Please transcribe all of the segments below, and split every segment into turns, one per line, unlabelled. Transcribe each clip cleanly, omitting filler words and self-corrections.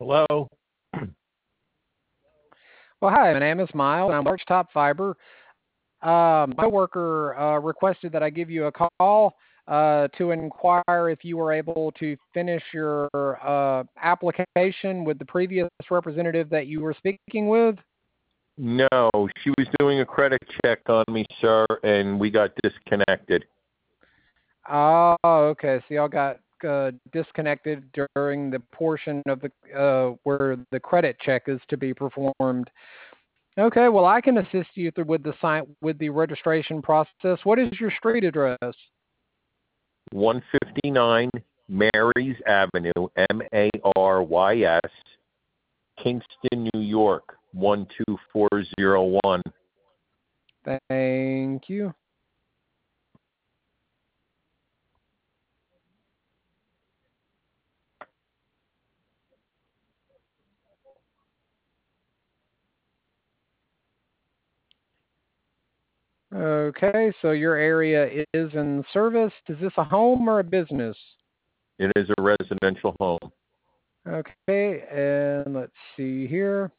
Hello.
Well, hi, my name is Miles, and I'm Large Top Fiber. My coworker requested that I give you a call to inquire if you were able to finish your application with the previous representative that you were speaking with.
No, she was doing a credit check on me, sir, and we got disconnected.
Oh, okay. So y'all got disconnected during the portion of the where the credit check is to be performed. Okay, well, I can assist you with the registration process. What is your street address?
159 Marys Avenue, Marys, Kingston, New York, 12401.
Thank you. Okay, so your area is in service. Is this a home or a business?
It is a residential home.
Okay, and let's see here.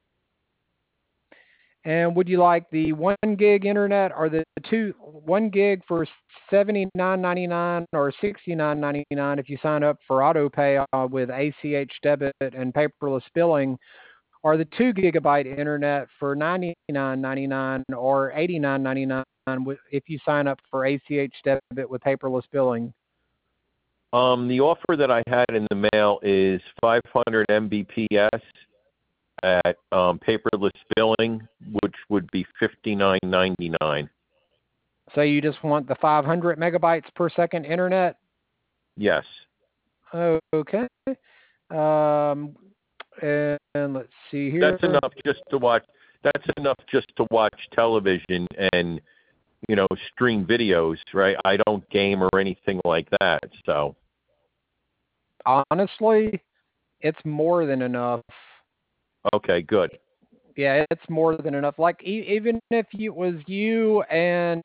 And would you like the 1 gig internet or the 1 gig for $79.99 or $69.99 if you sign up for auto pay with ACH debit and paperless billing, or the 2 gigabyte internet for $99.99 or $89.99 if you sign up for ACH debit with paperless billing?
The offer that I had in the mail is 500 Mbps at paperless billing, which would be $59.99.
So you just want the 500 megabytes per second internet?
Yes.
Okay. Um, and let's see here.
That's enough just to watch. That's enough just to watch television and stream videos, right? I don't game or anything like that, so.
Honestly, it's more than enough.
Okay, good.
Yeah, it's more than enough. Like even if it was you and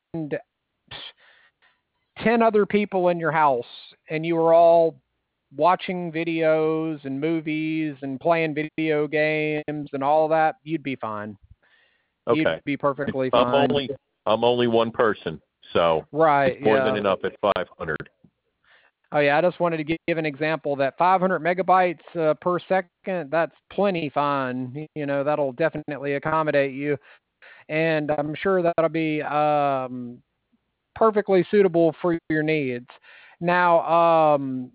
10 other people in your house and you were all watching videos and movies and playing video games and all that, you'd be fine. You'd
Okay.
be perfectly fine.
I'm only one person, so
Right,
it's more than
yeah.
enough at 500.
Oh, yeah, I just wanted to give an example that 500 megabytes per second, that's plenty fine. That'll definitely accommodate you. And I'm sure that'll be perfectly suitable for your needs. Now,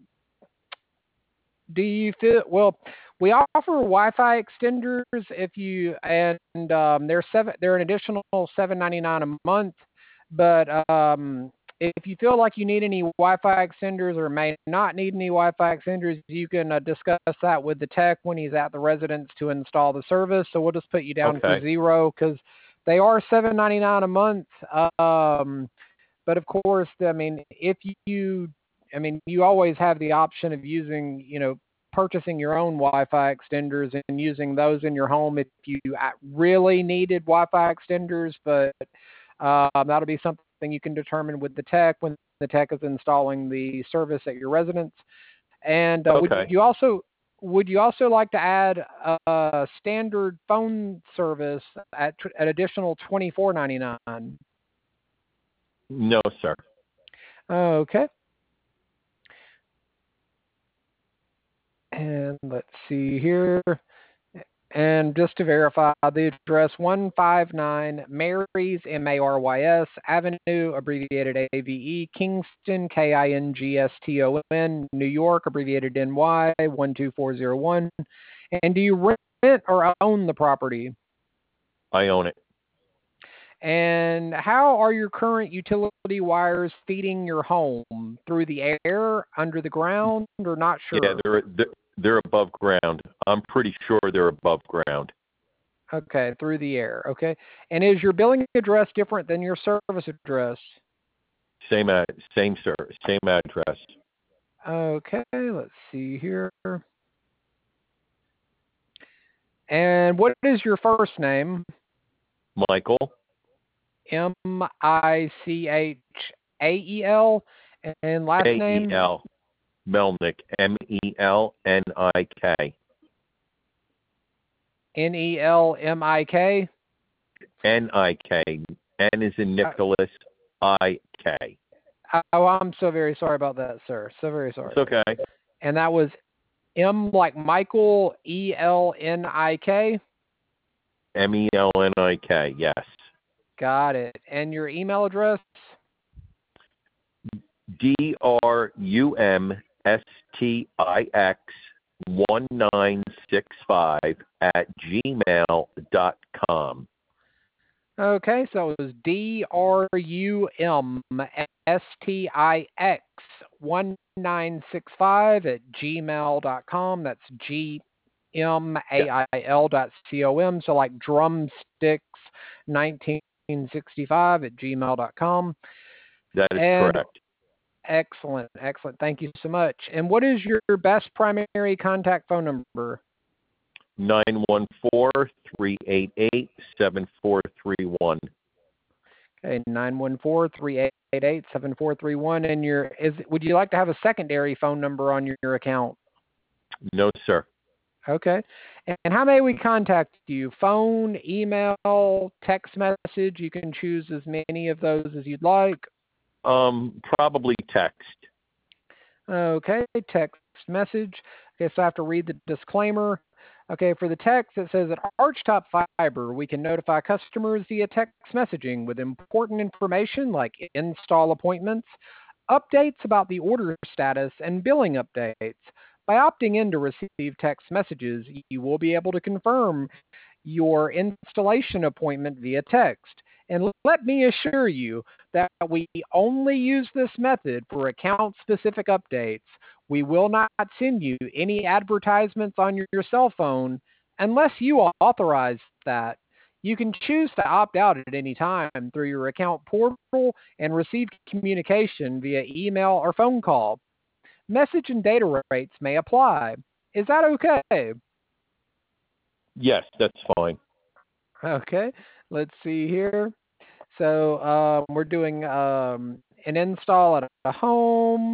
do you feel well? We offer Wi-Fi extenders if you and they're an additional $7.99 a month. But if you feel like you need any Wi-Fi extenders or may not need any Wi-Fi extenders, you can discuss that with the tech when he's at the residence to install the service. So we'll just put you down for
Okay.
0 because they are $7.99 a month. But of course, I mean, you always have the option of using, purchasing your own Wi-Fi extenders and using those in your home if you really needed Wi-Fi extenders. But that'll be something you can determine with the tech when the tech is installing the service at your residence. And
Okay.
would you also like to add a standard phone service at additional $24.99?
No, sir.
Okay. And let's see here. And just to verify, the address 159 Marys, Marys Avenue, abbreviated AVE, Kingston, Kingston, New York, abbreviated NY, 12401. And do you rent or own the property?
I own it.
And how are your current utility wires feeding your home? Through the air, under the ground, or not sure?
Yeah, they're above ground. I'm pretty sure they're above ground.
Okay, through the air. Okay. And is your billing address different than your service address?
Same address.
Okay, let's see here. And what is your first name?
Michael.
Michael. And last name?
Ael. Melnick. Melnik.
Nelmik.
N-I-K. N is in Nicholas, I-K.
Oh, I'm so very sorry about that, sir. So very sorry.
It's okay.
And that was M like Michael, Elnik.
Melnik, yes.
Got it. And your email address?
DRUMSTIX1965 @gmail.com.
Okay, so it was DRUMSTIX1965 @gmail.com. That's
Yes,
GMAIL.com. So like drumsticks 1965 @gmail.com.
that is
And
correct.
excellent, excellent. Thank you so much. And what is your best primary contact phone number?
914-388-7431.
Okay, 914-388-7431. And would you like to have a secondary phone number on your account?
No, sir.
Okay. And how may we contact you? Phone, email, text message? You can choose as many of those as you'd like.
Probably text.
Okay, text message. Okay, so I have to read the disclaimer. Okay, for the text, it says at Archtop Fiber, we can notify customers via text messaging with important information like install appointments, updates about the order status, and billing updates. By opting in to receive text messages, you will be able to confirm your installation appointment via text. And let me assure you that we only use this method for account-specific updates. We will not send you any advertisements on your cell phone unless you authorize that. You can choose to opt out at any time through your account portal and receive communication via email or phone call. Message and data rates may apply. Is that okay?
Yes, that's fine.
Okay, let's see here. So we're doing an install at a home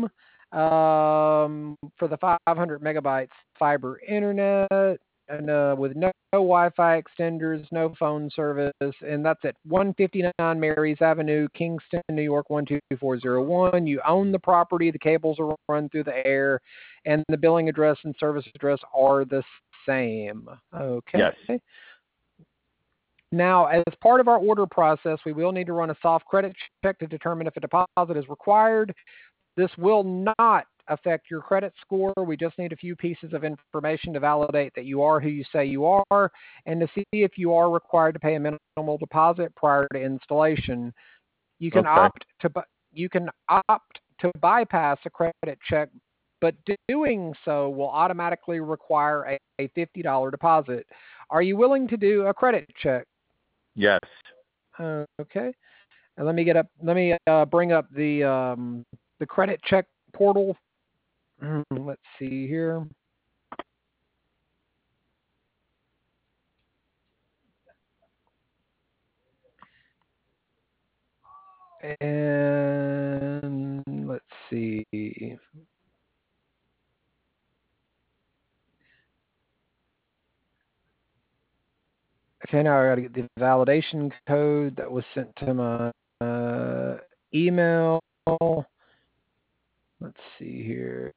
for the 500 megabytes fiber internet and with no Wi-Fi extenders, no phone service, and that's at 159 Marys Avenue, Kingston, New York 12401. You own the property. The cables are run through the air, and the billing address and service address are the same. Okay.
Yes.
Now, as part of our order process, we will need to run a soft credit check to determine if a deposit is required. This will not affect your credit score. We just need a few pieces of information to validate that you are who you say you are and to see if you are required to pay a minimal deposit prior to installation. You can
Okay.
opt to bypass a credit check, but doing so will automatically require a $50 deposit. Are you willing to do a credit check?
Yes.
Okay. And let me bring up the credit check portal. Let's see here. And let's see. Okay, now I got to get the validation code that was sent to my email. Let's see here.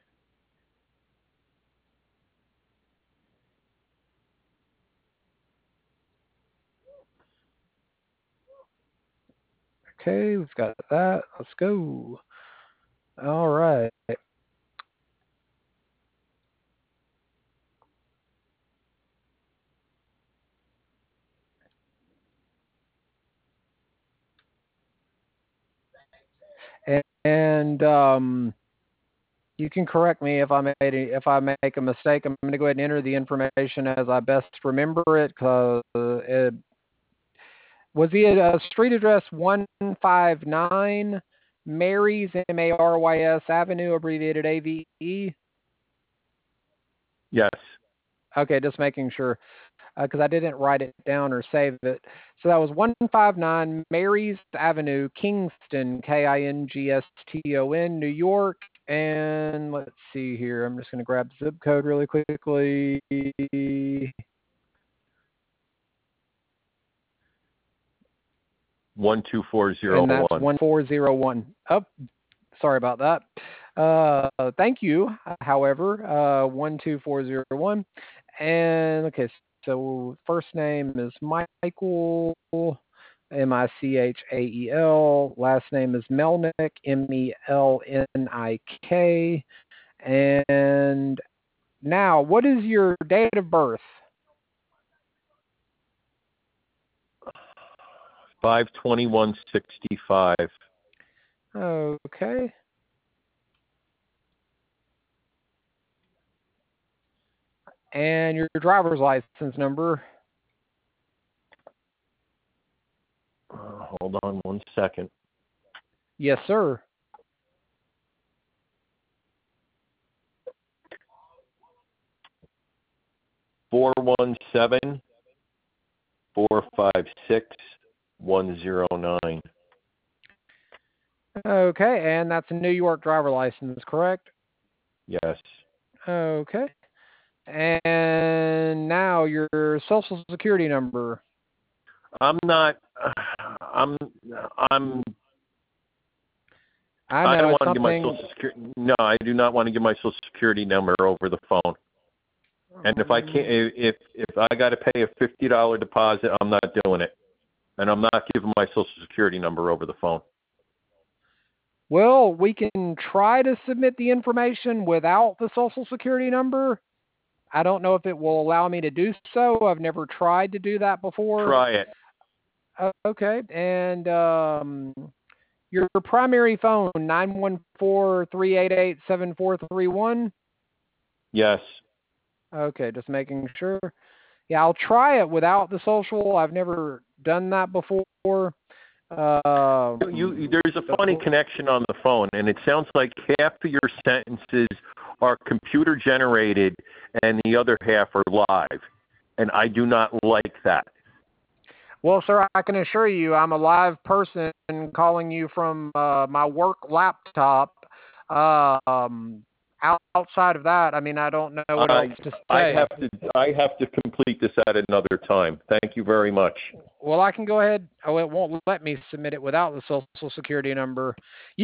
Okay, we've got that. Let's go. All right. And you can correct me if if I make a mistake. I'm going to go ahead and enter the information as I best remember it. Because was the street address 159 Marys Marys Avenue, abbreviated AVE?
Yes.
Okay, just making sure because I didn't write it down or save it. So that was 159 Marys Avenue, Kingston, Kingston, New York. And let's see here. I'm just going to grab the zip code really quickly.
12401.
And that's 1401. Oh, sorry about that. Thank you, however, 12401. And okay, so first name is Michael, Michael. Last name is Melnick, Melnik. And now, what is your date of birth?
5/21/65.
Okay. And your driver's license number?
Hold on 1 second.
Yes, sir.
417-456-109.
Okay, and that's a New York driver license, correct?
Yes.
Okay. And now your social security number.
I'm not. I'm.
I
I
know
don't
it's
want to give my
something.
social security. No, I do not want to give my social security number over the phone. And if I can't, if I got to pay a $50 deposit, I'm not doing it. And I'm not giving my social security number over the phone.
Well, we can try to submit the information without the social security number. I don't know if it will allow me to do so. I've never tried to do that before.
Try it.
Okay. And your primary phone, 914-388-7431?
Yes.
Okay, just making sure. Yeah, I'll try it without the social. I've never done that before.
There's a funny connection on the phone, and it sounds like half of your sentences are computer generated and the other half are live. And I do not like that.
Well, sir, I can assure you I'm a live person calling you from my work laptop. Outside of that, I mean, I don't know what else to say.
I have to complete this at another time. Thank you very much.
Well, I can go ahead. Oh, it won't let me submit it without the social security number.